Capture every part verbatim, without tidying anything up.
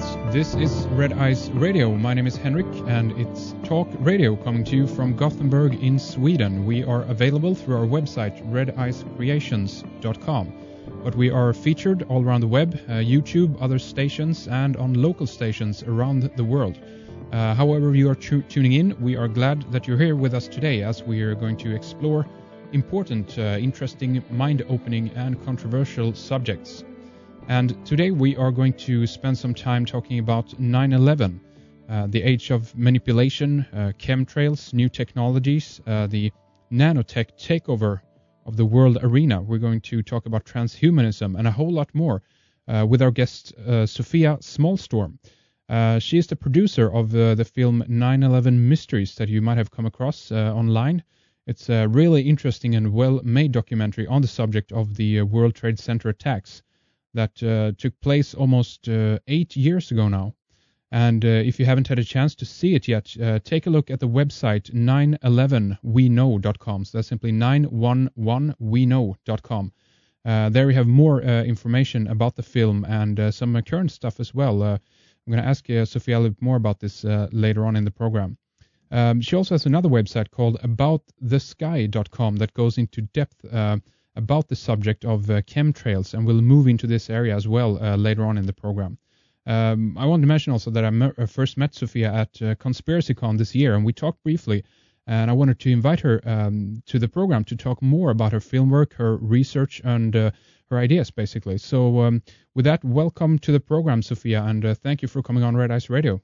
This is Red Ice Radio. My name is Henrik, and it's Talk Radio coming to you from Gothenburg in Sweden. We are available through our website, red ice creations dot com. But we are featured all around the web, uh, YouTube, other stations, and on local stations around the world. Uh, however you are tu- tuning in, we are glad that you're here with us today as we are going to explore important, uh, interesting, mind-opening, and controversial subjects. And today we are going to spend some time talking about nine eleven, uh, the age of manipulation, uh, chemtrails, new technologies, uh, the nanotech takeover of the world arena. We're going to talk about transhumanism and a whole lot more uh, with our guest uh, Sofia Smallstorm. Uh, she is the producer of uh, the film nine eleven Mysteries that you might have come across uh, online. It's a really interesting and well-made documentary on the subject of the uh, World Trade Center attacks that uh, took place almost uh, eight years ago now. And uh, if you haven't had a chance to see it yet, uh, take a look at the website nine eleven we know dot com. So that's simply nine one one we know dot com. Uh, there we have more uh, information about the film and uh, some uh, current stuff as well. Uh, I'm going to ask uh, Sofia a little bit more about this uh, later on in the program. Um, she also has another website called about the sky dot com that goes into depth uh, about the subject of uh, chemtrails, and we'll move into this area as well uh, later on in the program. Um, I want to mention also that I me- uh, first met Sofia at uh, ConspiracyCon this year, and we talked briefly, and I wanted to invite her um, to the program to talk more about her film work, her research, and uh, her ideas, basically. So um, with that, welcome to the program, Sofia, and uh, thank you for coming on Red Ice Radio.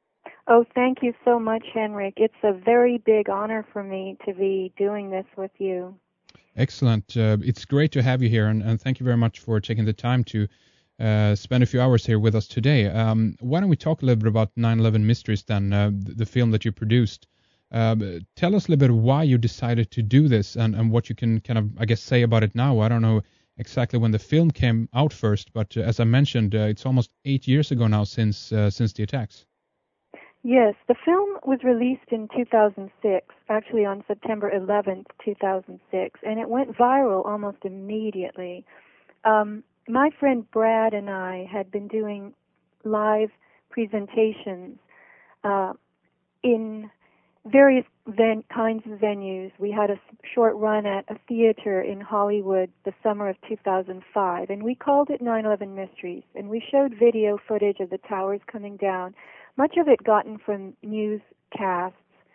Oh, thank you so much, Henrik. It's a very big honor for me to be doing this with you. Excellent. Uh, it's great to have you here, and, and thank you very much for taking the time to uh, spend a few hours here with us today. Um, why don't we talk a little bit about nine eleven Mysteries then, uh, the, the film that you produced. Uh, tell us a little bit why you decided to do this and, and what you can kind of, I guess, say about it now. I don't know exactly when the film came out first, but uh, as I mentioned, uh, it's almost eight years ago now since uh, since the attacks. Yes, the film was released in two thousand six, actually on September eleventh, two thousand six, and it went viral almost immediately. Um, my friend Brad and I had been doing live presentations uh, in various ven- kinds of venues. We had a short run at a theater in Hollywood the summer of two thousand five, and we called it nine eleven Mysteries, and we showed video footage of the towers coming down, much of it gotten from newscasts,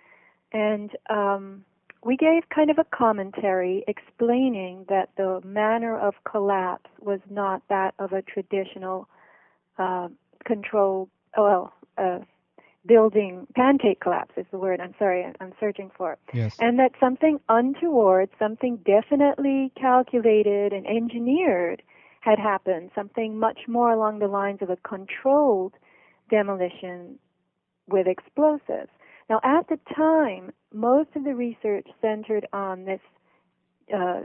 and um, we gave kind of a commentary explaining that the manner of collapse was not that of a traditional uh, controlled, well, uh, building, pancake collapse is the word, I'm sorry, I'm searching for. Yes. And that something untoward, something definitely calculated and engineered had happened, something much more along the lines of a controlled demolition with explosives. Now, at the time, most of the research centered on this uh,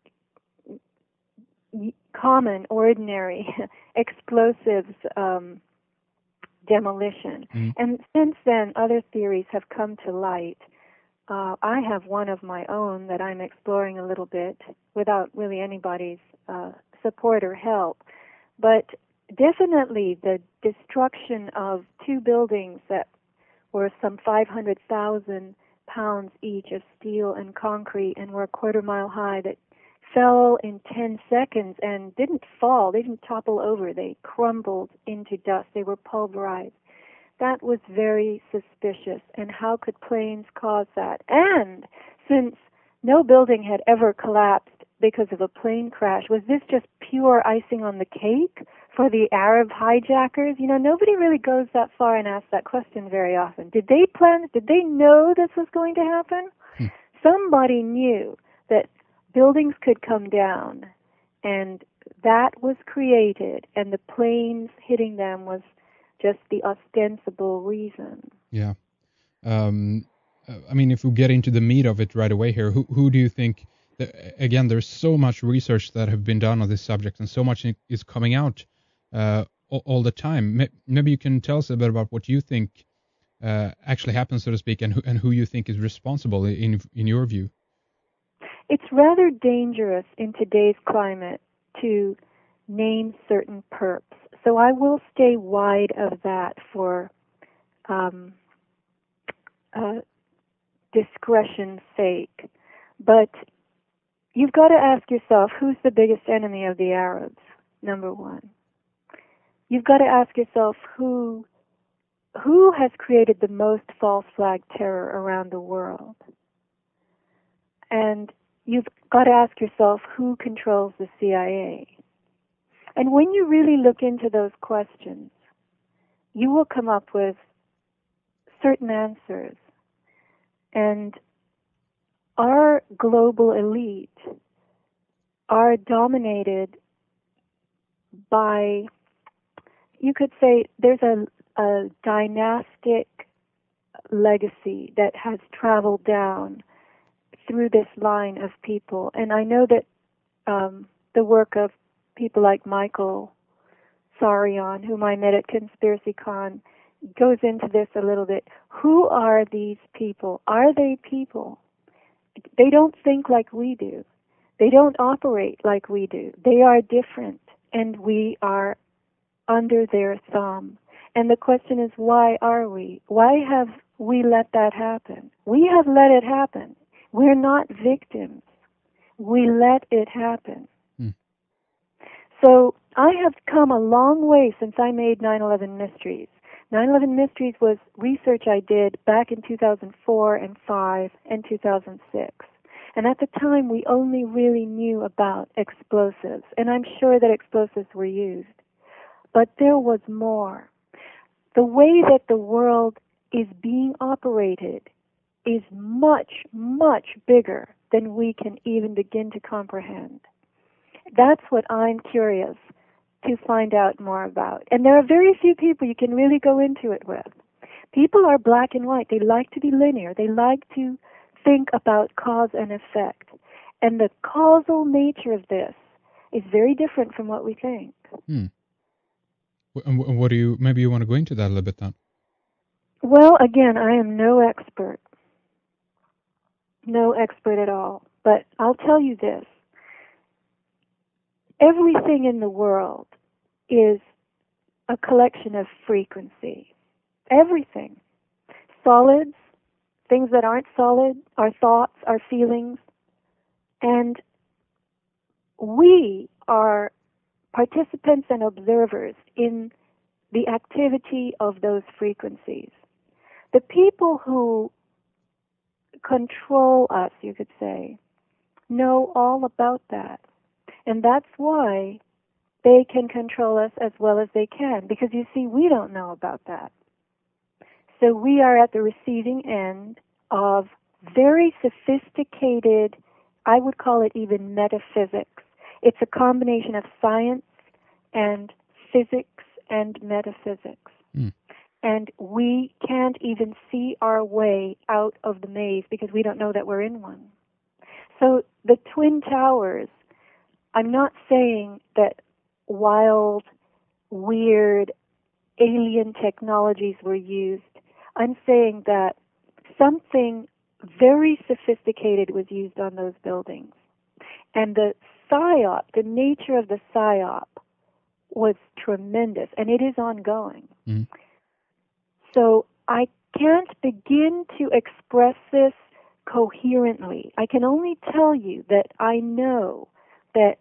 common, ordinary explosives um, demolition. Mm. And since then, other theories have come to light. Uh, I have one of my own that I'm exploring a little bit without really anybody's uh, support or help. But definitely the destruction of two buildings that were some five hundred thousand pounds each of steel and concrete and were a quarter mile high that fell in ten seconds and didn't fall. They didn't topple over. They crumbled into dust. They were pulverized. That was very suspicious. And how could planes cause that? And since no building had ever collapsed because of a plane crash, was this just pure icing on the cake for the Arab hijackers? You know, nobody really goes that far and asks that question very often. Did they plan, did they know this was going to happen? Hmm. Somebody knew that buildings could come down, and that was created, and the planes hitting them was just the ostensible reason. Yeah. Um, I mean, if we get into the meat of it right away here, who who do you think, that, again, there's so much research that have been done on this subject, and so much is coming out uh, all, all the time. Maybe you can tell us a bit about what you think uh, actually happened, so to speak, and who, and who you think is responsible in in your view. It's rather dangerous in today's climate to name certain perps, So I will stay wide of that for um, uh, discretion's sake. But you've got to ask yourself, who's the biggest enemy of the Arabs, number one. You've got to ask yourself, who who has created the most false flag terror around the world? And you've got to ask yourself, who controls the C I A? And when you really look into those questions, you will come up with certain answers. And our global elite are dominated by, you could say, there's a, a dynastic legacy that has traveled down through this line of people. And I know that um, the work of people like Michael Sarian, whom I met at ConspiracyCon, goes into this a little bit. Who are these people? Are they people? They don't think like we do. They don't operate like we do. They are different, and we are under their thumb. And the question is, why are we? Why have we let that happen? We have let it happen. We're not victims. We let it happen. Hmm. So I have come a long way since I made nine eleven Mysteries. nine eleven Mysteries was research I did back in two thousand four and five and two thousand six. And at the time, we only really knew about explosives. And I'm sure that explosives were used. But there was more. The way that the world is being operated is much, much bigger than we can even begin to comprehend. That's what I'm curious to find out more about. And there are very few people you can really go into it with. People are black and white. They like to be linear. They like to think about cause and effect. And the causal nature of this is very different from what we think. Hmm. And what do you, maybe you want to go into that a little bit then? Well, again, I am no expert. No expert at all. But I'll tell you this. Everything in the world is a collection of frequency. Everything. Solids, things that aren't solid, our thoughts, our feelings. And we are participants and observers in the activity of those frequencies. The people who control us, you could say, know all about that. And that's why they can control us as well as they can, because you see, we don't know about that. So we are at the receiving end of very sophisticated, I would call it even metaphysics. It's a combination of science and physics and metaphysics. Mm. And we can't even see our way out of the maze because we don't know that we're in one. So the Twin Towers, I'm not saying that wild, weird, alien technologies were used. I'm saying that something very sophisticated was used on those buildings. And the psyop, the nature of the psyop, was tremendous, and it is ongoing. Mm. So I can't begin to express this coherently. I can only tell you that I know that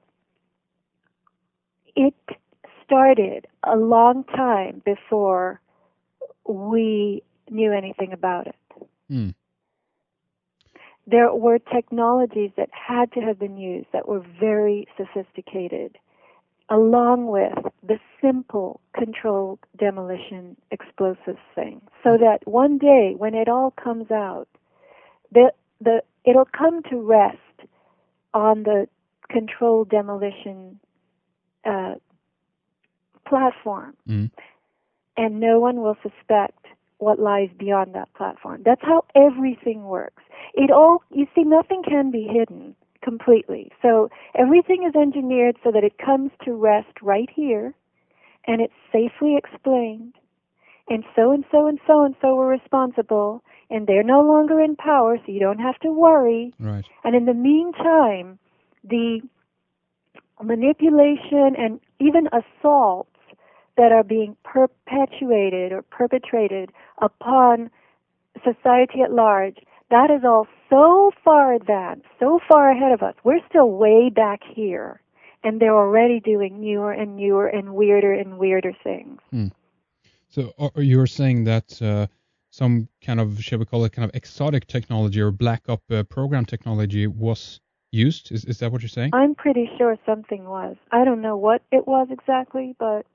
it started a long time before we knew anything about it. Mm. There were technologies that had to have been used that were very sophisticated, along with the simple controlled demolition explosives thing, so that one day when it all comes out, the the it'll come to rest on the controlled demolition uh, platform, mm. and no one will suspect what lies beyond that platform. That's how everything works. It all, you see, nothing can be hidden completely. So everything is engineered so that it comes to rest right here, and it's safely explained, and so and so and so and so were responsible, and they're no longer in power, so you don't have to worry. Right. And in the meantime, the manipulation and even assaults that are being perpetuated or perpetrated upon society at large, that is all so far advanced, so far ahead of us. We're still way back here, and they're already doing newer and newer and weirder and weirder things. Hmm. So are you're saying that uh, some kind of, shall we call it, kind of exotic technology or black op uh, program technology was used? Is is that what you're saying? I'm pretty sure something was. I don't know what it was exactly, but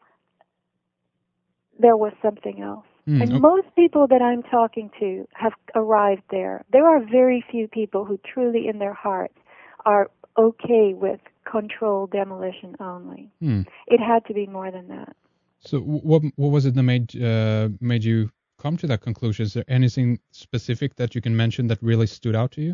there was something else. Hmm. And Okay. most people that I'm talking to have arrived there. There are very few people who truly in their hearts are okay with controlled demolition only. Hmm. It had to be more than that. So wh- what what was it that made uh, made you come to that conclusion? Is there anything specific that you can mention that really stood out to you?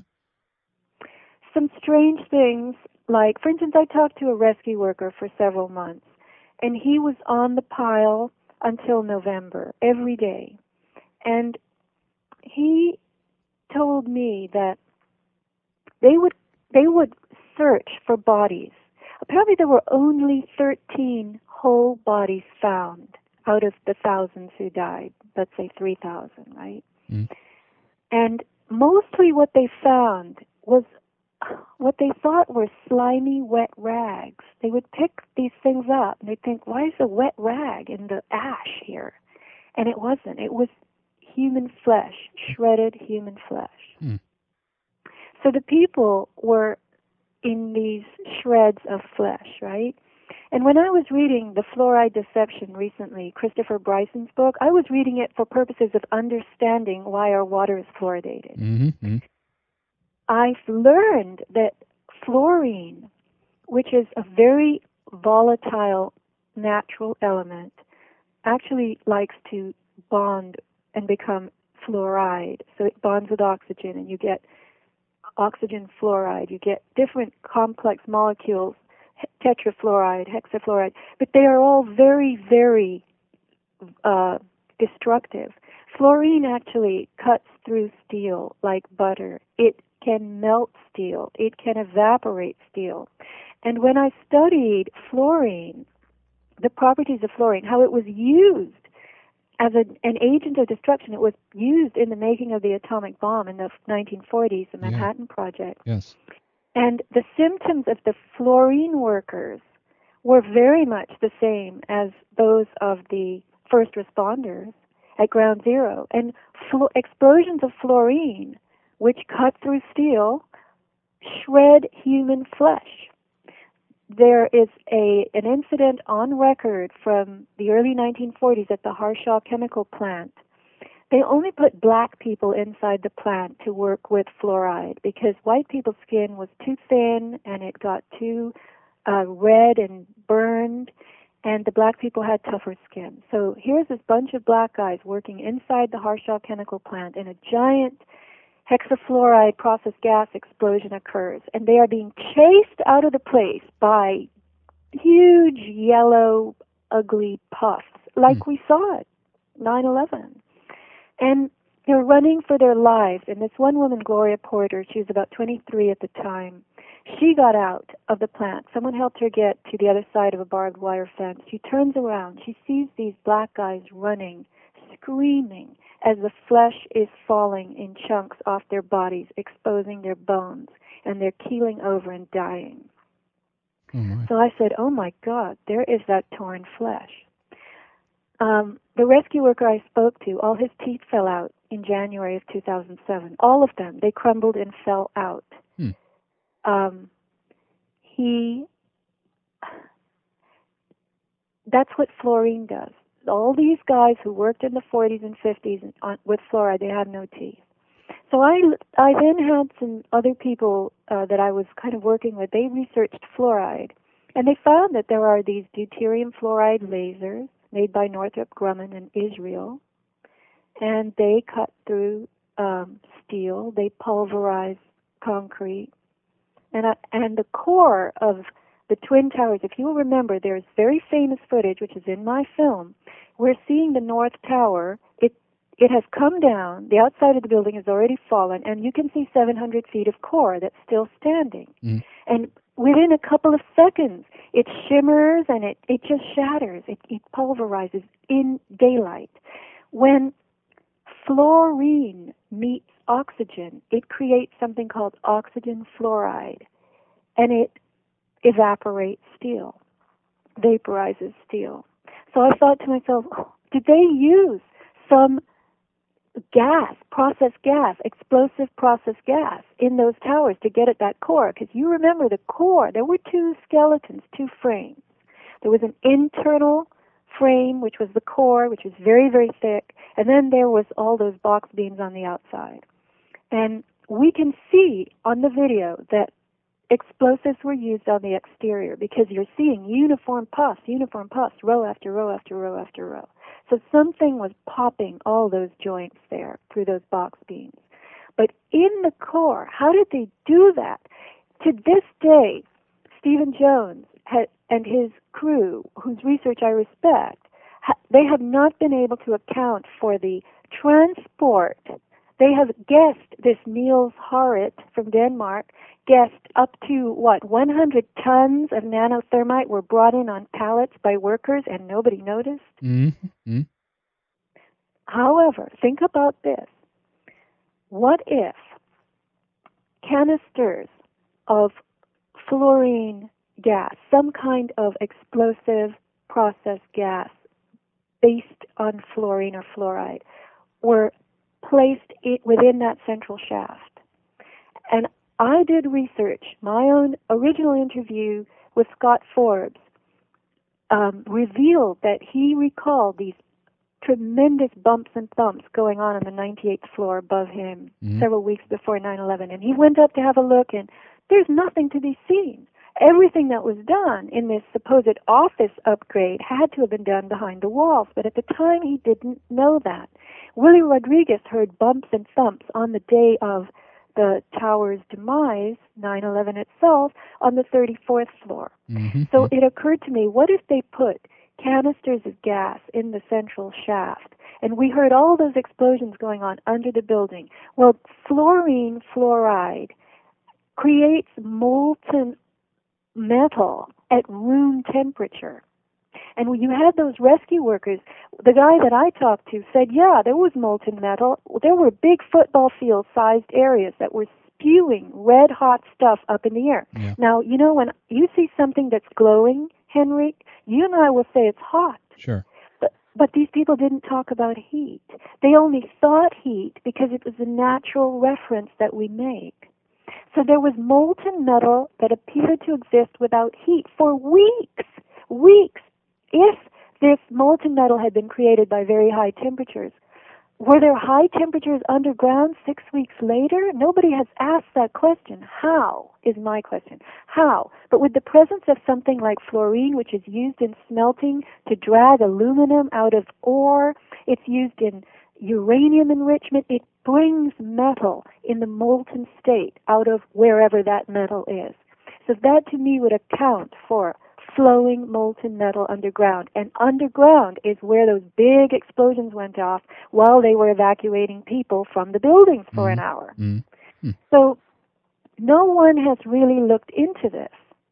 Some strange things, like, for instance, I talked to a rescue worker for several months, and he was on the pile until November, every day. And he told me that they would they would search for bodies. Apparently there were only thirteen whole bodies found out of the thousands who died, let's say three thousand, right? Mm. And mostly what they found was what they thought were slimy, wet rags. They would pick these things up, and they'd think, why is a wet rag in the ash here? And it wasn't. It was human flesh, shredded human flesh. Mm. So the people were in these shreds of flesh, right? And when I was reading The Fluoride Deception recently, Christopher Bryson's book, I was reading it for purposes of understanding why our water is fluoridated. Mm-hmm. I've learned that fluorine, which is a very volatile natural element, actually likes to bond and become fluoride. So it bonds with oxygen, and you get oxygen fluoride. You get different complex molecules, tetrafluoride, hexafluoride, but they are all very, very uh, destructive. Fluorine actually cuts through steel like butter. It can melt steel. It can evaporate steel. And when I studied fluorine, the properties of fluorine, how it was used as a, an agent of destruction, it was used in the making of the atomic bomb in the nineteen forties, the Manhattan Yeah. Project. Yes. And the symptoms of the fluorine workers were very much the same as those of the first responders at ground zero. And flu- explosions of fluorine, which cut through steel, shred human flesh. There is a an incident on record from the early nineteen forties at the Harshaw chemical plant. They only put black people inside the plant to work with fluoride because white people's skin was too thin and it got too uh, red and burned, and the black people had tougher skin. So here's this bunch of black guys working inside the Harshaw chemical plant, and a giant hexafluoride process gas explosion occurs, and they are being chased out of the place by huge yellow, ugly puffs, like Mm. we saw at nine eleven. And they're running for their lives. And this one woman, Gloria Porter, she was about twenty-three at the time, she got out of the plant. Someone helped her get to the other side of a barbed wire fence. She turns around. She sees these black guys running, screaming, as the flesh is falling in chunks off their bodies, exposing their bones, and they're keeling over and dying. Oh my. So I said, oh my God, there is that torn flesh. Um, the rescue worker I spoke to, all his teeth fell out in January of two thousand seven. All of them. They crumbled and fell out. Hmm. Um, he, that's what fluorine does. All these guys who worked in the forties and fifties on, with fluoride, they had no teeth. So I, I then had some other people uh, that I was kind of working with. They researched fluoride, and they found that there are these deuterium fluoride lasers made by Northrop Grumman in Israel, and they cut through um, steel. They pulverize concrete, and uh, and the core of the Twin Towers, if you will remember, there's very famous footage, which is in my film. We're seeing the North Tower. It it has come down. The outside of the building has already fallen, and you can see seven hundred feet of core that's still standing. Mm. And within a couple of seconds, it shimmers and it, it just shatters. It, it pulverizes in daylight. When fluorine meets oxygen, it creates something called oxygen fluoride, and it evaporates steel, vaporizes steel. So I thought to myself, oh, did they use some gas, processed gas, explosive processed gas in those towers to get at that core? Because you remember the core, there were two skeletons, two frames. There was an internal frame, which was the core, which was very, very thick, and then there was all those box beams on the outside. And we can see on the video that explosives were used on the exterior because you're seeing uniform puffs, uniform puffs, row after row after row after row. So something was popping all those joints there through those box beams. But in the core, how did they do that? To this day, Stephen Jones had, and his crew, whose research I respect, ha, they have not been able to account for the transport. They have guessed, this Niels Harrit from Denmark, guessed up to, what, one hundred tons of nanothermite were brought in on pallets by workers and nobody noticed? Mm-hmm. However, think about this. What if canisters of fluorine gas, some kind of explosive processed gas based on fluorine or fluoride, were placed within that central shaft? And I did research. My own original interview with Scott Forbes um, revealed that he recalled these tremendous bumps and thumps going on on the ninety-eighth floor above him mm-hmm. several weeks before nine eleven. And he went up to have a look, and there's nothing to be seen. Everything that was done in this supposed office upgrade had to have been done behind the walls, but at the time he didn't know that. Willie Rodriguez heard bumps and thumps on the day of the tower's demise, nine eleven itself, on the thirty-fourth floor. Mm-hmm. So it occurred to me, what if they put canisters of gas in the central shaft, and we heard all those explosions going on under the building? Well, fluorine fluoride creates molten metal at room temperature. And when you had those rescue workers, the guy that I talked to said, yeah, there was molten metal. There were big football field-sized areas that were spewing red-hot stuff up in the air. Yeah. Now, you know, when you see something that's glowing, Henrik, you and I will say it's hot. Sure. But, but these people didn't talk about heat. They only thought heat because it was a natural reference that we make. So there was molten metal that appeared to exist without heat for weeks, weeks. If this molten metal had been created by very high temperatures, were there high temperatures underground six weeks later? Nobody has asked that question. How is my question. How? But with the presence of something like fluorine, which is used in smelting to drag aluminum out of ore, it's used in uranium enrichment, it brings metal in the molten state out of wherever that metal is. So that to me would account for flowing molten metal underground. And underground is where those big explosions went off while they were evacuating people from the buildings for mm. an hour. Mm. Mm. So no one has really looked into this.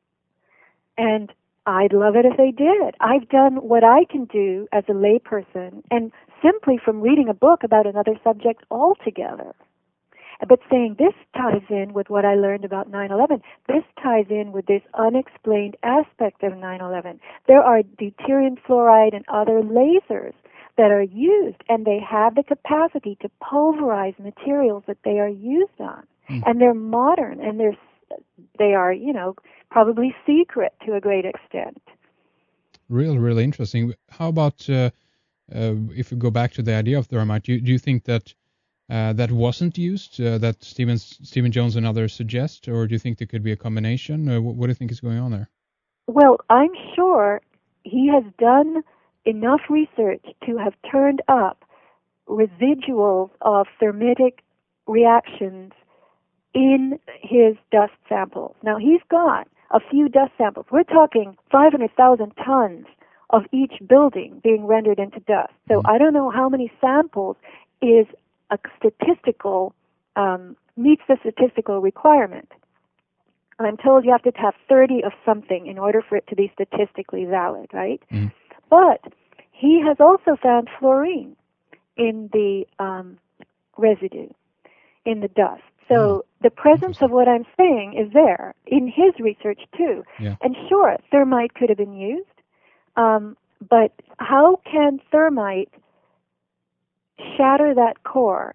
And I'd love it if they did. I've done what I can do as a layperson, and simply from reading a book about another subject altogether. But saying this ties in with what I learned about nine eleven. This ties in with this unexplained aspect of nine eleven. There are deuterium fluoride and other lasers that are used, and they have the capacity to pulverize materials that they are used on. Mm. And they're modern, and they're, they are, you know, probably secret to a great extent. Really, really interesting. How about uh, uh, if we go back to the idea of thermite, do, do you think that Uh, that wasn't used, uh, that Stephen, Stephen Jones and others suggest, or do you think there could be a combination? Uh, what, what do you think is going on there? Well, I'm sure he has done enough research to have turned up residuals of thermitic reactions in his dust samples. Now, he's got a few dust samples. We're talking five hundred thousand tons of each building being rendered into dust. So mm. I don't know how many samples is a statistical, um, meets the statistical requirement. I'm told you have to have thirty of something in order for it to be statistically valid, right? Mm. But he has also found fluorine in the um, residue, in the dust. So Oh, the presence of what I'm saying is there in his research too. Yeah. And sure, thermite could have been used, um, but how can thermite shatter that core?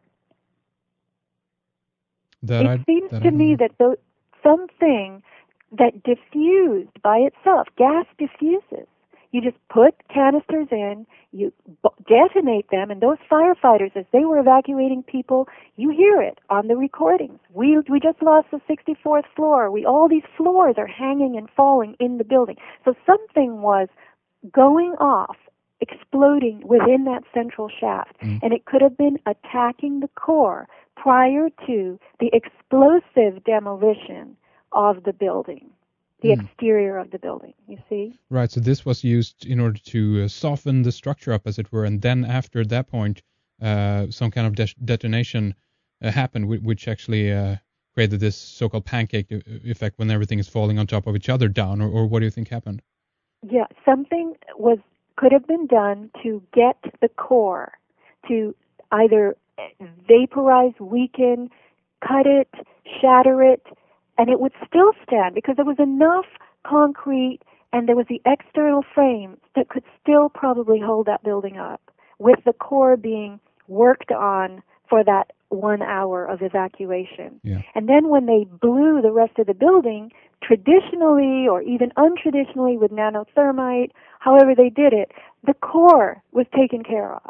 That It I, seems that to I don't me know. that the, something that diffused by itself, gas diffuses. You just put canisters in, you b- detonate them, and those firefighters, as they were evacuating people, you hear it on the recordings. We we just lost the sixty-fourth floor. We all these floors are hanging and falling in the building. So something was going off, exploding within that central shaft, Mm. and it could have been attacking the core prior to the explosive demolition of the building, the Mm. exterior of the building, you see? Right, so this was used in order to uh, soften the structure up, as it were, and then after that point, uh, some kind of de- detonation uh, happened, w- which actually uh, created this so-called pancake e- effect when everything is falling on top of each other down, or, or what do you think happened? Yeah, something was could have been done to get the core to either vaporize, weaken, cut it, shatter it, and it would still stand because there was enough concrete and there was the external frame that could still probably hold that building up, with the core being worked on for that one hour of evacuation. Yeah. And then when they blew the rest of the building, traditionally or even untraditionally with nanothermite, however they did it, the core was taken care of.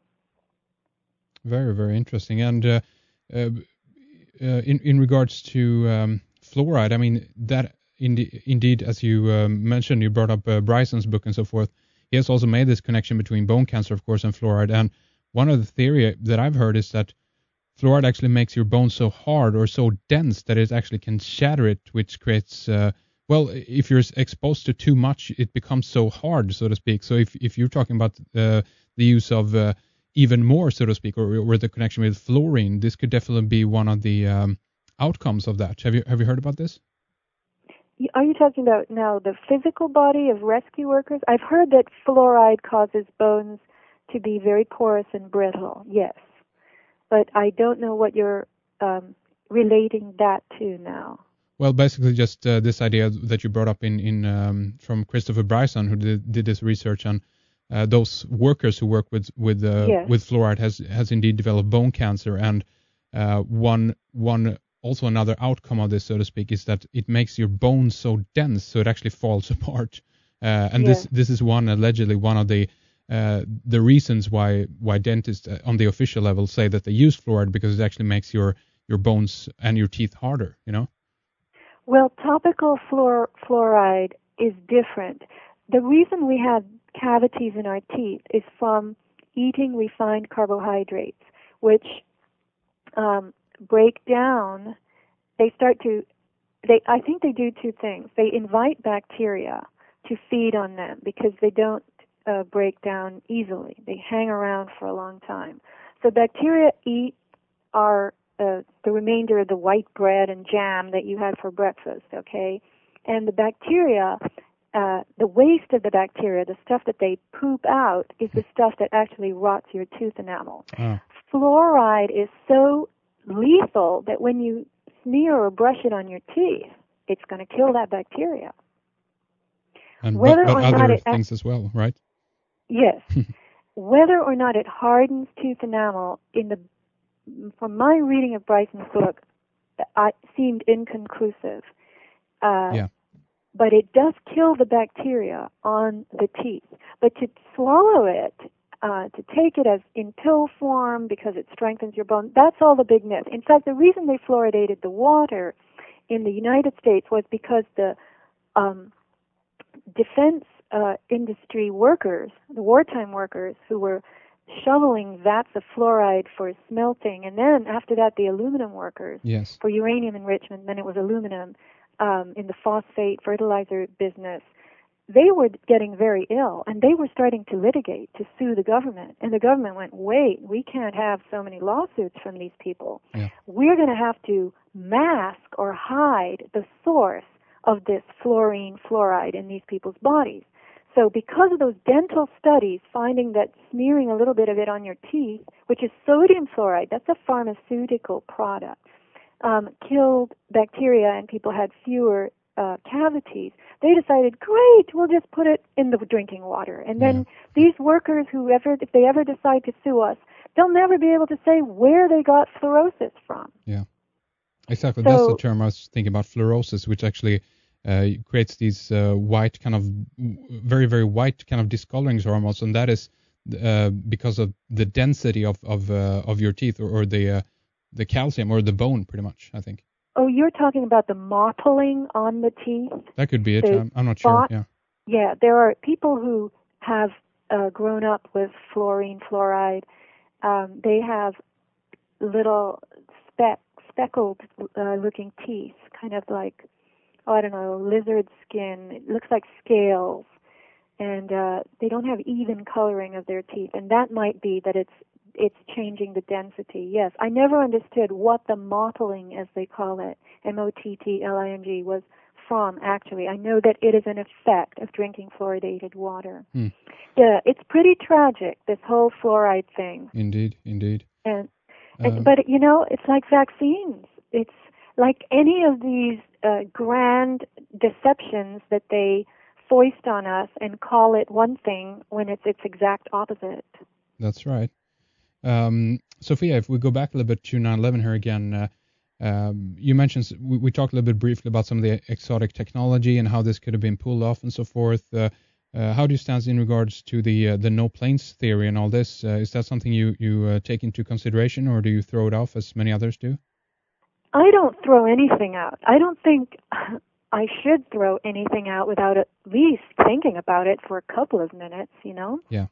Very, very interesting. And uh, uh, uh, in in regards to um, fluoride, I mean that inde- indeed, as you um, mentioned, you brought up uh, Bryson's book and so forth. He has also made this connection between bone cancer, of course, and fluoride. And one of the theory that I've heard is that fluoride actually makes your bone so hard or so dense that it actually can shatter it, which creates uh, well, if you're exposed to too much, it becomes so hard, so to speak. So if if you're talking about uh, the use of uh, even more, so to speak, or, or the connection with fluorine, this could definitely be one of the um, outcomes of that. Have you have you heard about this? Are you talking about now the physical body of rescue workers? I've heard that fluoride causes bones to be very porous and brittle, yes. But I don't know what you're um, relating that to now. Well, basically just uh, this idea that you brought up in, in um, from Christopher Bryson, who did, did this research on uh, those workers who work with with uh, Yes. with fluoride has has indeed developed bone cancer, and uh, one one also another outcome of this, so to speak, is that it makes your bone so dense so it actually falls apart. Uh, and Yes. this this is one allegedly one of the uh, the reasons why why dentists uh, on the official level say that they use fluoride, because it actually makes your your bones and your teeth harder. You know. Well, topical fluor- fluoride is different. The reason we have cavities in our teeth is from eating refined carbohydrates, which um, break down. They start to. They. I think they do two things. They invite bacteria to feed on them because they don't uh, break down easily. They hang around for a long time. So bacteria eat our uh, the remainder of the white bread and jam that you had for breakfast, okay? And the bacteria, uh, the waste of the bacteria, the stuff that they poop out, is the stuff that actually rots your tooth enamel. Oh. Fluoride is so lethal that when you smear or brush it on your teeth, it's going to kill that bacteria. And Whether but, but or not other it things as well, right? Yes. Whether or not it hardens tooth enamel, in the from my reading of Bryson's book, I seemed inconclusive. Uh, Yeah. But it does kill the bacteria on the teeth. But to swallow it, uh, to take it as in pill form because it strengthens your bone, that's all the big myth. In fact, the reason they fluoridated the water in the United States was because the um, defense uh, industry workers, the wartime workers who were shoveling vats of fluoride for smelting, and then after that the aluminum workers Yes. for uranium enrichment, then it was aluminum um, in the phosphate fertilizer business, they were getting very ill, and they were starting to litigate, to sue the government. And the government went, wait, we can't have so many lawsuits from these people. Yeah. We're going to have to mask or hide hide the source of this fluorine fluoride in these people's bodies. So because of those dental studies finding that smearing a little bit of it on your teeth, which is sodium fluoride, that's a pharmaceutical product, um, killed bacteria and people had fewer uh, cavities, they decided, great, we'll just put it in the drinking water. And then Yeah. these workers, who ever, if they ever decide to sue us, they'll never be able to say where they got fluorosis from. Yeah, exactly. So, That's the term I was thinking about, fluorosis, which actually uh, creates these uh, white kind of, very, very white kind of discolorings almost, and that is uh, because of the density of of uh, of your teeth, or, or the uh, the calcium or the bone, pretty much, I think. oh, you're talking about the mottling on the teeth? That could be it. The I'm, I'm not sure. spot? Yeah. Yeah, there are people who have uh, grown up with fluorine fluoride. Um, they have little speck, speckled uh, looking teeth, kind of like, oh, I don't know, lizard skin. It looks like scales. And uh, they don't have even coloring of their teeth. And that might be that it's it's changing the density. Yes, I never understood what the mottling, as they call it, M O T T L I N G, was from, actually. I know that it is an effect of drinking fluoridated water. Hmm. Yeah, it's pretty tragic, this whole fluoride thing. Indeed, indeed. And, and Um, but, you know, it's like vaccines. It's like any of these uh, grand deceptions that they foist on us and call it one thing when it's its exact opposite. That's right. Um, Sophia, if we go back a little bit to nine eleven here again, uh, um, you mentioned, we, we talked a little bit briefly about some of the exotic technology and how this could have been pulled off and so forth. Uh, uh, how do you stand in regards to the uh, the no planes theory and all this? Uh, is that something you, you uh, take into consideration, or do you throw it off as many others do? I don't throw anything out. I don't think I should throw anything out without at least thinking about it for a couple of minutes, you know? Yeah.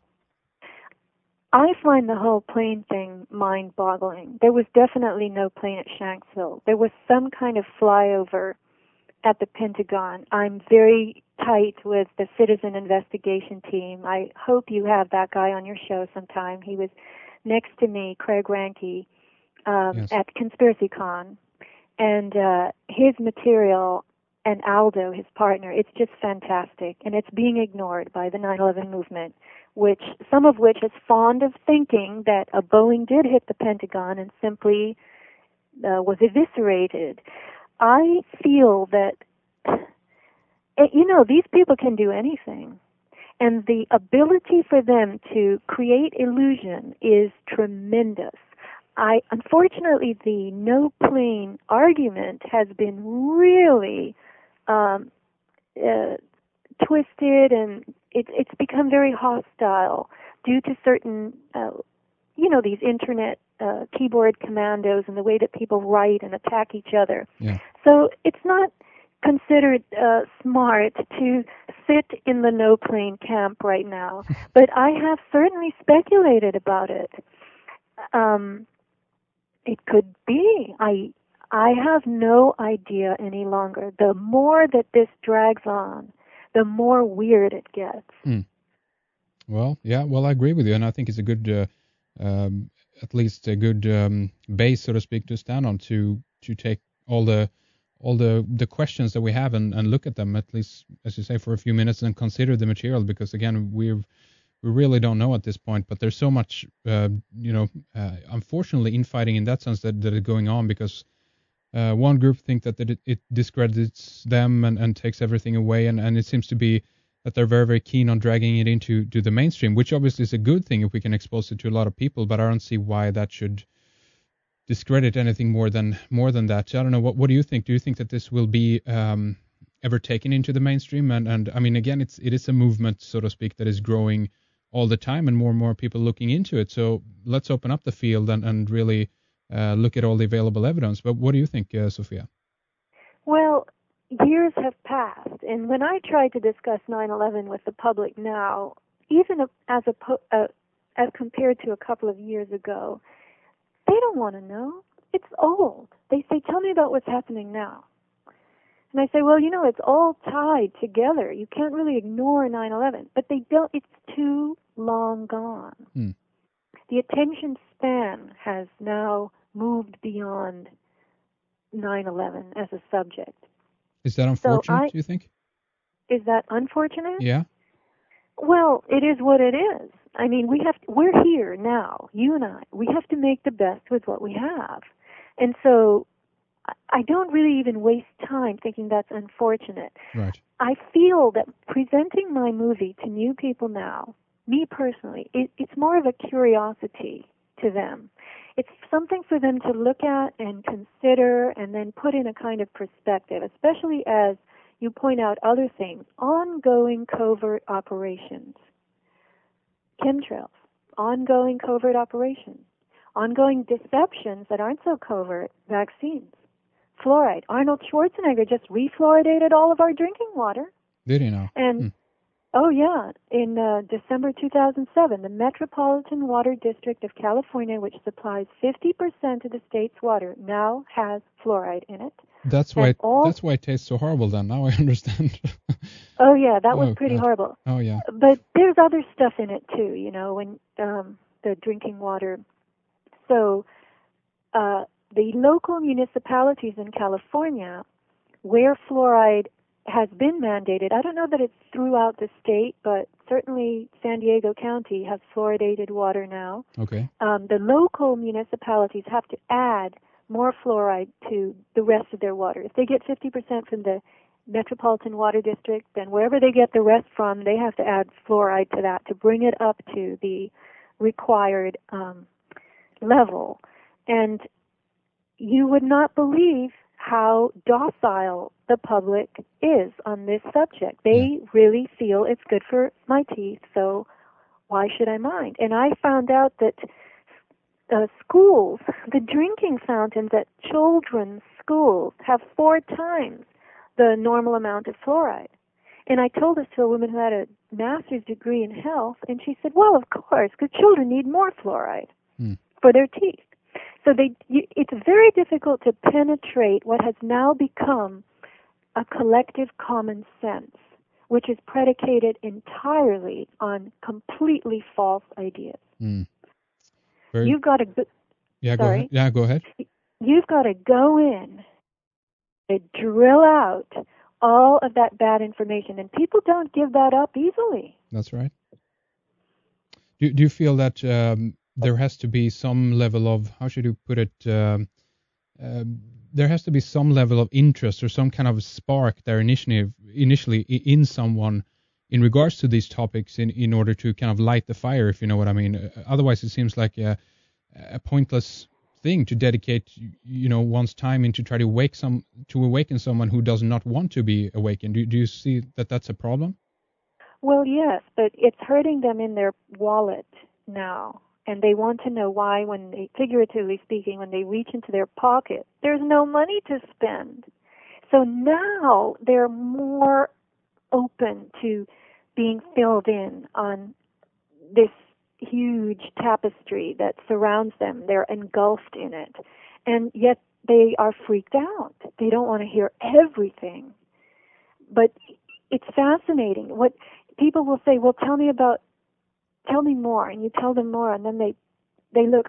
I find the whole plane thing mind-boggling. There was definitely no plane at Shanksville. There was some kind of flyover at the Pentagon. I'm very tight with the citizen investigation team. I hope you have that guy on your show sometime. He was next to me, Craig Ranke, um, Yes. at ConspiracyCon. And uh, his material, and Aldo, his partner, it's just fantastic. And it's being ignored by the nine eleven movement, which some of which is fond of thinking that a Boeing did hit the Pentagon and simply uh, was eviscerated. I feel that, you know, these people can do anything. And the ability for them to create illusion is tremendous. I, unfortunately, the no plane argument has been really um, uh, twisted, and it, it's become very hostile due to certain, uh, you know, these internet uh, keyboard commandos and the way that people write and attack each other. Yeah. So it's not considered uh, smart to sit in the no plane camp right now, but I have certainly speculated about it. Um, it could be. I I have no idea any longer. The more that this drags on, the more weird it gets. Hmm. Well, yeah, well, I agree with you, and I think it's a good, uh, um, at least a good um, base, so to speak, to stand on to to take all the all the, the questions that we have and, and look at them, at least, as you say, for a few minutes and consider the material, because again, we've we really don't know at this point. But there's so much, uh, you know, uh, unfortunately, infighting in that sense that that is going on, because uh, one group think that, that it, it discredits them and, and takes everything away, and, and it seems to be that they're very, very keen on dragging it into to the mainstream, which obviously is a good thing if we can expose it to a lot of people, but I don't see why that should discredit anything more than more than that. I don't know. What what do you think? Do you think that this will be um, ever taken into the mainstream? And, and I mean, again, it's it is a movement, so to speak, that is growing all the time, and more and more people looking into it. So let's open up the field and, and really uh, look at all the available evidence. But what do you think, uh, Sophia? Well, years have passed, and when I try to discuss nine eleven with the public now, even as a, uh, as compared to a couple of years ago, they don't want to know. It's old. They say, tell me about what's happening now. And I say, well, you know, it's all tied together. You can't really ignore nine eleven. But they don't. It's too long gone. Hmm. The attention span has now moved beyond nine eleven as a subject. Is that unfortunate, so I, do you think? Is that unfortunate? Yeah. Well, it is what it is. I mean, we have to, we're here now, you and I. We have to make the best with what we have. And so I don't really even waste time thinking that's unfortunate. Right. I feel that presenting my movie to new people now, me personally, it, it's more of a curiosity to them. It's something for them to look at and consider and then put in a kind of perspective, especially as you point out other things, ongoing covert operations, chemtrails, ongoing covert operations, ongoing deceptions that aren't so covert, vaccines, fluoride. Arnold Schwarzenegger just refluoridated all of our drinking water. Did he now? And Hmm. Oh, yeah. In uh, December two thousand seven, the Metropolitan Water District of California, which supplies fifty percent of the state's water, now has fluoride in it. That's why. And all... That's why it tastes so horrible. Then now I understand. Oh, yeah, that was oh, pretty God. horrible. Oh, yeah. But there's other stuff in it too. You know, when um, the drinking water. So uh, the local municipalities in California, where fluoride has been mandated. I don't know that it's throughout the state, but certainly San Diego County has fluoridated water now. Okay. Um, the local municipalities have to add more fluoride to the rest of their water. If they get fifty percent from the Metropolitan Water District, then wherever they get the rest from, they have to add fluoride to that to bring it up to the required um, level. And you would not believe how docile the public is on this subject. They yeah. really feel it's good for my teeth, so why should I mind? And I found out that uh, schools, the drinking fountains at children's schools have four times the normal amount of fluoride. And I told this to a woman who had a master's degree in health, and she said, well, of course, because children need more fluoride hmm. for their teeth. So they, you, it's very difficult to penetrate what has now become a collective common sense, which is predicated entirely on completely false ideas. Mm. Very... You've got to go, yeah, sorry, go ahead. Yeah, go ahead. You've got to go in and drill out all of that bad information, and people don't give that up easily. That's right. Do, do you feel that um, there has to be some level of, how should you put it, um, uh, there has to be some level of interest or some kind of spark there initially, initially in someone in regards to these topics in, in order to kind of light the fire, if you know what I mean. Uh, otherwise, it seems like a, a pointless thing to dedicate, you know, one's time into try to wake some to awaken someone who does not want to be awakened. Do, do you see that that's a problem? Well, yes, but it's hurting them in their wallet now. And they want to know why, when they, figuratively speaking, when they reach into their pocket, there's no money to spend. So now they're more open to being filled in on this huge tapestry that surrounds them. They're engulfed in it. And yet they are freaked out. They don't want to hear everything. But it's fascinating. What people will say, well, tell me about Tell me more, and you tell them more, and then they they look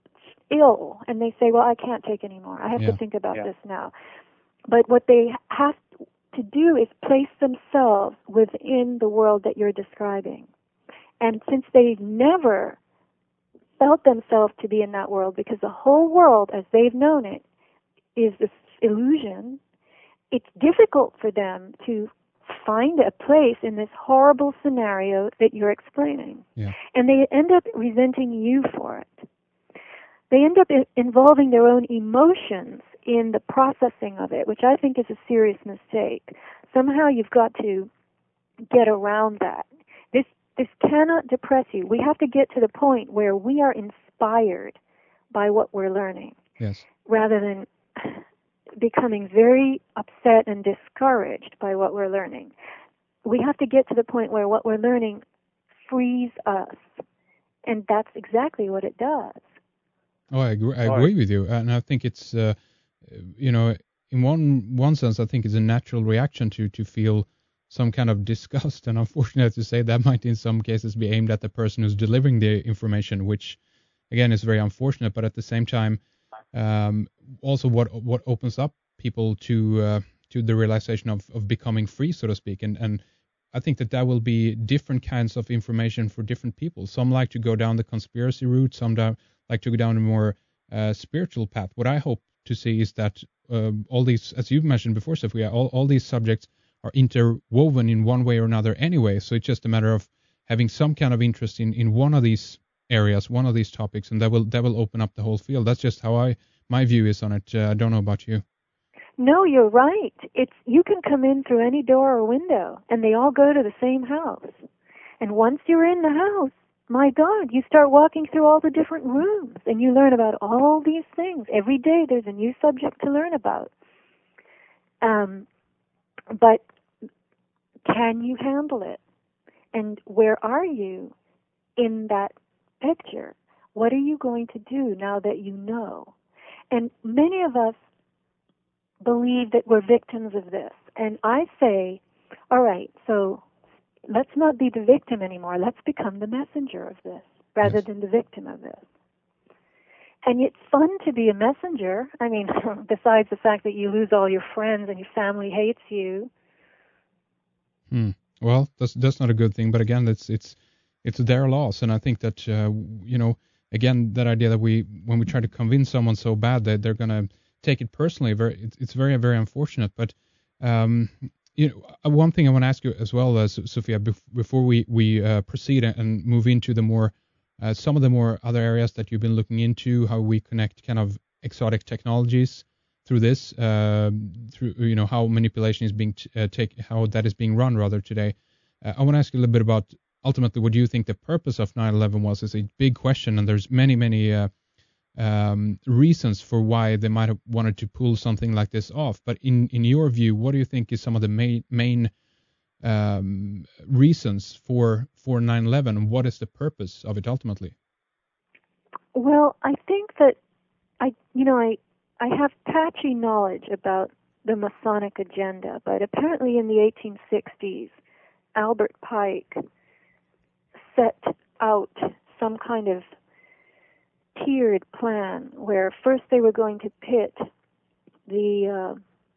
ill, and they say, well, I can't take any more. I have yeah. to think about yeah. this now. But what they have to do is place themselves within the world that you're describing. And since they've never felt themselves to be in that world, because the whole world, as they've known it, is this illusion, it's difficult for them to find a place in this horrible scenario that you're explaining. Yeah. And they end up resenting you for it. They end up involving their own emotions in the processing of it, which I think is a serious mistake. Somehow you've got to get around that. This this cannot depress you. We have to get to the point where we are inspired by what we're learning. Yes. Rather than becoming very upset and discouraged by what we're learning. We have to get to the point where what we're learning frees us. And that's exactly what it does. Oh, I agree, I agree with you. And I think it's, uh, you know, in one one sense, I think it's a natural reaction to, to feel some kind of disgust. And unfortunately to say, that might in some cases be aimed at the person who's delivering the information, which, again, is very unfortunate. But at the same time, um, also what what opens up people to uh, to the realization of, of becoming free, so to speak. And and I think that that will be different kinds of information for different people. Some like to go down the conspiracy route, some do, like to go down a more uh, spiritual path. What I hope to see is that um, all these, as you've mentioned before, Sophia, all, all these subjects are interwoven in one way or another anyway. So it's just a matter of having some kind of interest in, in one of these areas, one of these topics, and that will that will open up the whole field. That's just how I my view is on it. Uh, I don't know about you. No, you're right. It's you can come in through any door or window, and they all go to the same house. And once you're in the house, my God, you start walking through all the different rooms, and you learn about all these things. Every day there's a new subject to learn about. Um, but can you handle it? And where are you in that picture? What are you going to do now that you know? And many of us believe that we're victims of this. And I say, all right, so let's not be the victim anymore. Let's become the messenger of this rather Yes. than the victim of this. And it's fun to be a messenger. I mean, besides the fact that you lose all your friends and your family hates you. Hmm. Well, that's that's not a good thing. But again, it's it's it's their loss, and I think that uh, you know, again, that idea that we when we try to convince someone so bad that they're gonna take it personally, very it's, it's very very unfortunate. But um, you know, uh, one thing I want to ask you as well, uh, Sophia, bef- before we we uh, proceed and move into the more uh, some of the more other areas that you've been looking into, how we connect kind of exotic technologies through this, uh, through you know how manipulation is being t- uh, take how that is being run rather today. Uh, I want to ask you a little bit about ultimately what do you think the purpose of nine eleven was. It's a big question, and there's many many uh, um, reasons for why they might have wanted to pull something like this off. But in in your view, what do you think is some of the main main um, reasons for for nine eleven? What is the purpose of it ultimately? Well, I think that I, you know, I, I have patchy knowledge about the Masonic agenda, but apparently in the eighteen sixties, Albert Pike set out some kind of tiered plan where first they were going to pit the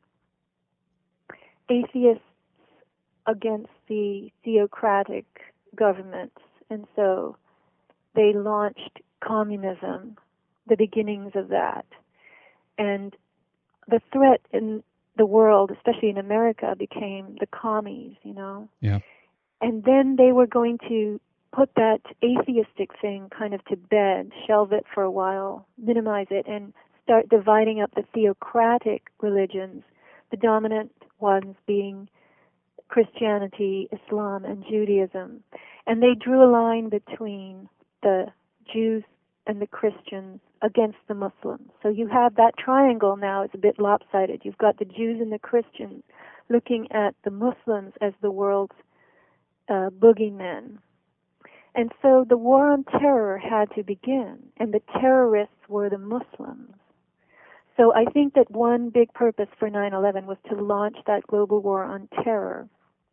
uh, atheists against the theocratic governments, and so they launched communism, the beginnings of that. And the threat in the world, especially in America, became the commies, you know. Yeah. And then they were going to put that atheistic thing kind of to bed, shelve it for a while, minimize it, and start dividing up the theocratic religions, the dominant ones being Christianity, Islam, and Judaism. And they drew a line between the Jews and the Christians against the Muslims. So you have that triangle now. It's a bit lopsided. You've got the Jews and the Christians looking at the Muslims as the world's uh, boogeymen. And so the war on terror had to begin, and the terrorists were the Muslims. So I think that one big purpose for nine eleven was to launch that global war on terror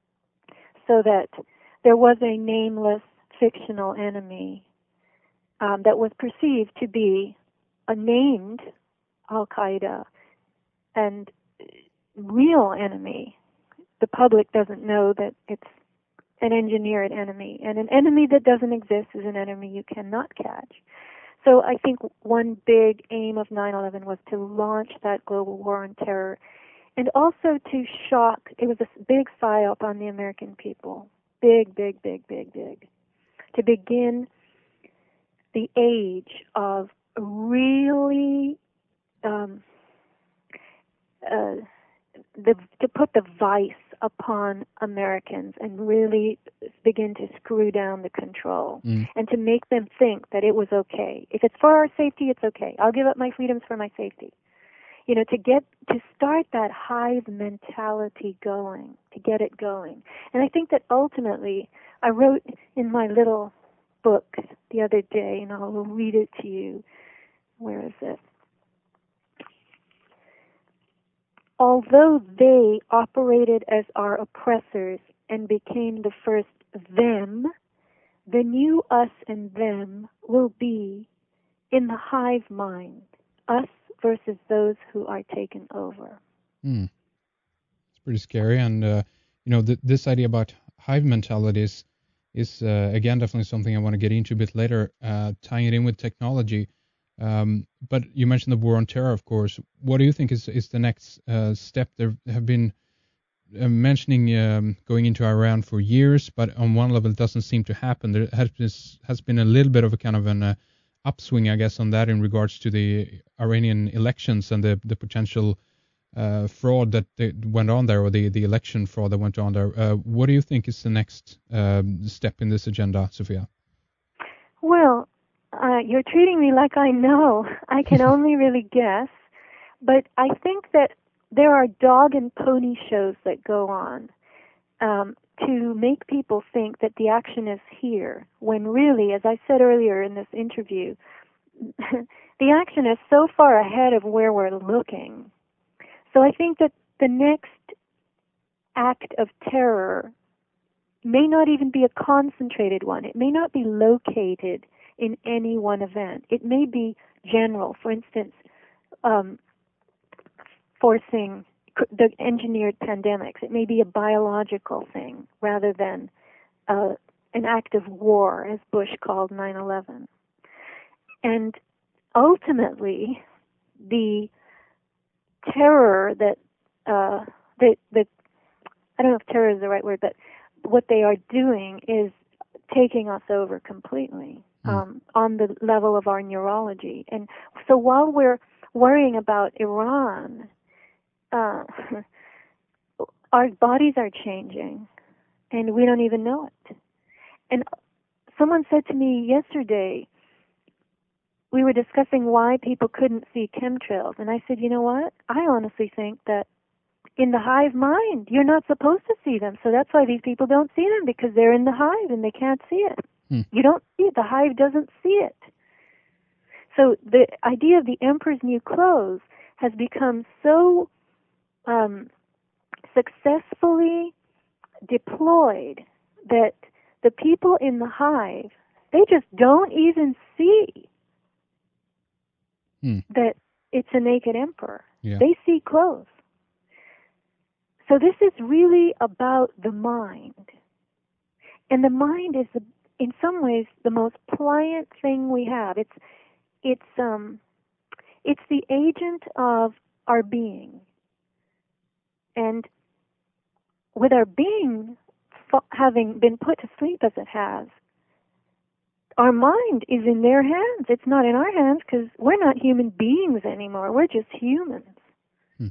so that there was a nameless fictional enemy um, that was perceived to be a named Al-Qaeda and real enemy. The public doesn't know that it's an engineered enemy, and an enemy that doesn't exist is an enemy you cannot catch. So I think one big aim of nine eleven was to launch that global war on terror, and also to shock. It was a big psyop on the American people. Big, big, big, big, big. To begin the age of really um, uh, the, to put the vice upon Americans and really begin to screw down the control Mm. and to make them think that it was okay. If it's for our safety, it's okay. I'll give up my freedoms for my safety. You know, to get to start that hive mentality going, to get it going. And I think that ultimately, I wrote in my little book the other day, and I'll read it to you. Where is it? Although they operated as our oppressors and became the first them, the new us and them will be in the hive mind. Us versus those who are taken over. Hmm. It's pretty scary. And, uh, you know, th- this idea about hive mentalities is, uh, again, definitely something I want to get into a bit later, uh, tying it in with technology. Um, but you mentioned the war on terror, of course. What do you think is, is the next uh, step? There have been uh, mentioning um, going into Iran for years, but on one level it doesn't seem to happen. There has been, has been a little bit of a kind of an uh, upswing, I guess, on that in regards to the Iranian elections and the, the potential uh, fraud that went on there, or the, the election fraud that went on there. Uh, what do you think is the next um, step in this agenda, Sophia? Well, uh, you're treating me like I know. I can only really guess. But I think that there are dog and pony shows that go on um, to make people think that the action is here, when really, as I said earlier in this interview, the action is so far ahead of where we're looking. So I think that the next act of terror may not even be a concentrated one. It may not be located in any one event. It may be general. For instance, um, forcing the engineered pandemics. It may be a biological thing rather than uh, an act of war, as Bush called nine eleven. And ultimately, the terror that uh, the the I don't know if terror is the right word, but what they are doing is taking us over completely mm. um, on the level of our neurology. And so while we're worrying about Iran, uh, our bodies are changing, and we don't even know it. And someone said to me yesterday, we were discussing why people couldn't see chemtrails, and I said, you know what? I honestly think that in the hive mind, you're not supposed to see them, so that's why these people don't see them, because they're in the hive and they can't see it. Hmm. You don't see it. The hive doesn't see it. So the idea of the emperor's new clothes has become so um, successfully deployed that the people in the hive, they just don't even see hmm. that it's a naked emperor. Yeah. They see clothes. So this is really about the mind. And the mind is, the, in some ways, the most pliant thing we have. It's it's um it's the agent of our being. And with our being having been put to sleep as it has, our mind is in their hands. It's not in our hands because we're not human beings anymore. We're just humans. Hmm.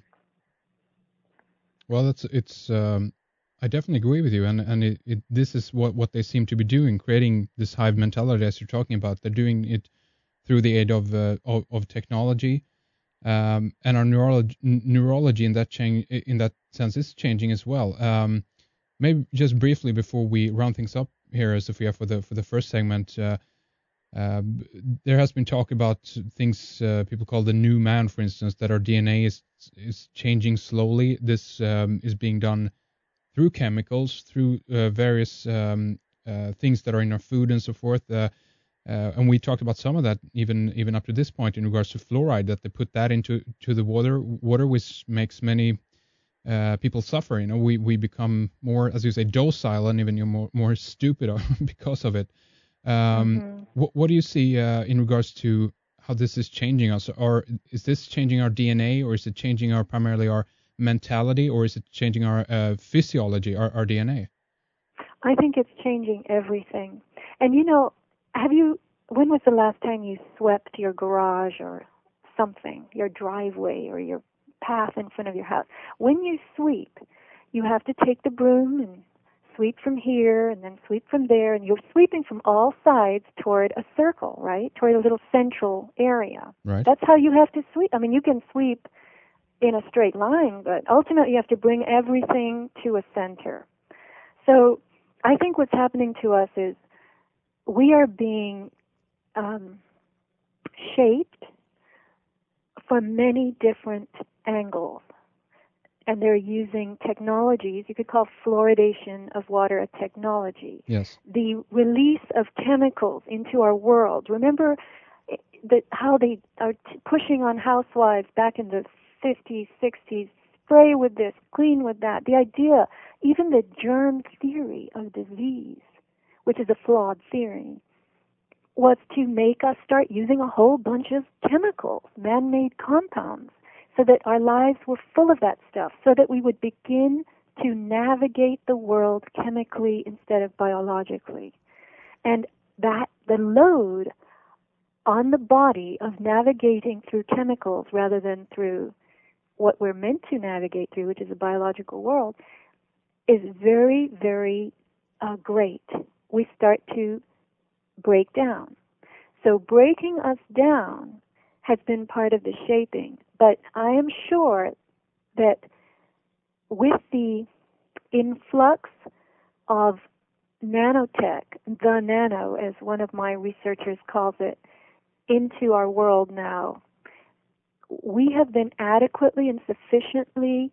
Well, that's it's. Um, I definitely agree with you, and and it, it this is what, what they seem to be doing, creating this hive mentality as you're talking about. They're doing it through the aid of uh, of, of technology, um, and our neurology neurology in that change in that sense is changing as well. Um, maybe just briefly before we round things up here, Sophia, for the for the first segment. Uh, Uh, there has been talk about things uh, people call the new man, for instance, that our D N A is is changing slowly. This um, is being done through chemicals, through uh, various um, uh, things that are in our food and so forth. Uh, uh, and we talked about some of that even even up to this point in regards to fluoride, that they put that into to the water, water which makes many uh, people suffer. You know, we we become more, as you say, docile and even you know, more more stupid because of it. Um, mm-hmm. what, what do you see uh, in regards to how this is changing us? Or is this changing our D N A, or is it changing our primarily our mentality, or is it changing our uh, physiology, our, our D N A? I think it's changing everything. And you know, have you? When was the last time you swept your garage or something, your driveway or your path in front of your house? When you sweep, you have to take the broom and sweep from here and then sweep from there, and you're sweeping from all sides toward a circle, right? Toward a little central area. Right. That's how you have to sweep. I mean, you can sweep in a straight line, but ultimately you have to bring everything to a center. So I think what's happening to us is we are being um, shaped from many different angles. And they're using technologies. You could call fluoridation of water a technology. Yes. The release of chemicals into our world. Remember, the, how they are t- pushing on housewives back in the fifties, sixties, spray with this, clean with that. The idea, even the germ theory of disease, which is a flawed theory, was to make us start using a whole bunch of chemicals, man-made compounds, so that our lives were full of that stuff, so that we would begin to navigate the world chemically instead of biologically. And that the load on the body of navigating through chemicals rather than through what we're meant to navigate through, which is a biological world, is very, very uh, great. We start to break down. So breaking us down has been part of the shaping. But I am sure that with the influx of nanotech, the nano, as one of my researchers calls it, into our world now, we have been adequately and sufficiently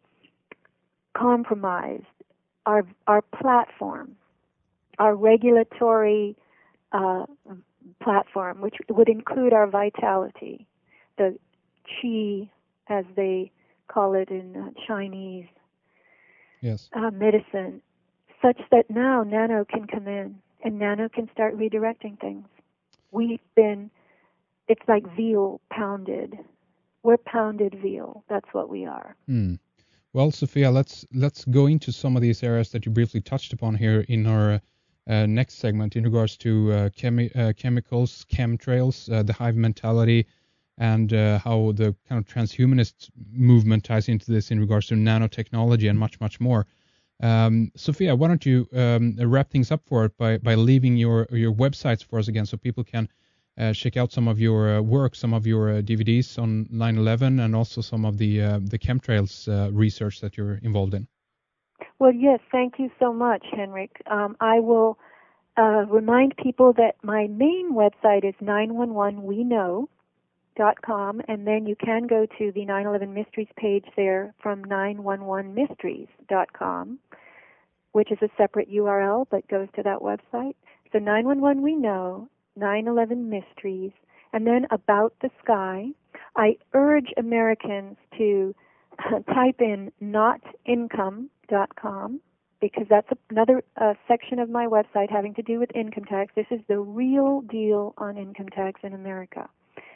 compromised. Our our platform, our regulatory uh, platform, which would include our vitality, the qi, as they call it in uh, Chinese yes. uh, medicine, such that now nano can come in and nano can start redirecting things. We've been, it's like veal pounded. We're pounded veal. That's what we are. Hmm. Well, Sophia, let's let's go into some of these areas that you briefly touched upon here in our uh, next segment in regards to uh, chemi- uh, chemicals, chemtrails, uh, the hive mentality, and uh, how the kind of transhumanist movement ties into this in regards to nanotechnology and much, much more. Um, Sophia, why don't you um, wrap things up for it by, by leaving your your websites for us again so people can Uh, check out some of your uh, work, some of your uh, D V Ds on nine eleven, and also some of the uh, the chemtrails uh, research that you're involved in. Well, yes, thank you so much, Henrik. Um, I will uh, remind people that my main website is nine one one we know dot com, and then you can go to the nine eleven Mysteries page there from nine one one mysteries dot com, which is a separate U R L but goes to that website. So nine one one we know, nine eleven Mysteries, and then About the Sky. I urge Americans to type in not income dot com because that's another uh, section of my website having to do with income tax. This is the real deal on income tax in America.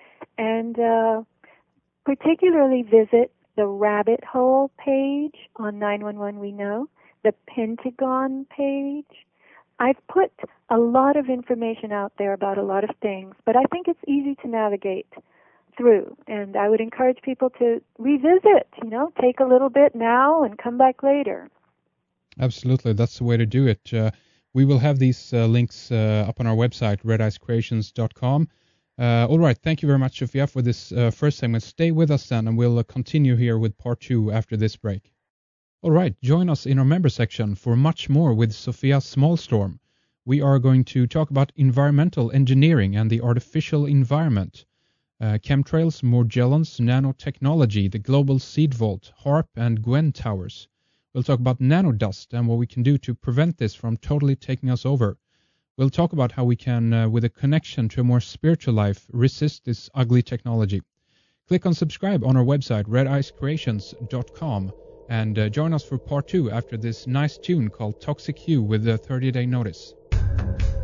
And uh, particularly visit the Rabbit Hole page on nine one one we know, the Pentagon page. I've put a lot of information out there about a lot of things, but I think it's easy to navigate through. And I would encourage people to revisit, you know, take a little bit now and come back later. Absolutely. That's the way to do it. Uh, we will have these uh, links uh, up on our website, red ice creations dot com. Uh, all right. Thank you very much, Sophia, for this uh, first segment. Stay with us then, and we'll uh, continue here with part two after this break. All right, join us in our member section for much more with Sophia Smallstorm. We are going to talk about environmental engineering and the artificial environment, uh, chemtrails, Morgellons, nanotechnology, the global seed vault, HAARP, and Gwen towers. We'll talk about nanodust and what we can do to prevent this from totally taking us over. We'll talk about how we can, uh, with a connection to a more spiritual life, resist this ugly technology. Click on subscribe on our website, red ice creations dot com. And uh, join us for part two after this nice tune called Toxic Hue with a thirty-day notice.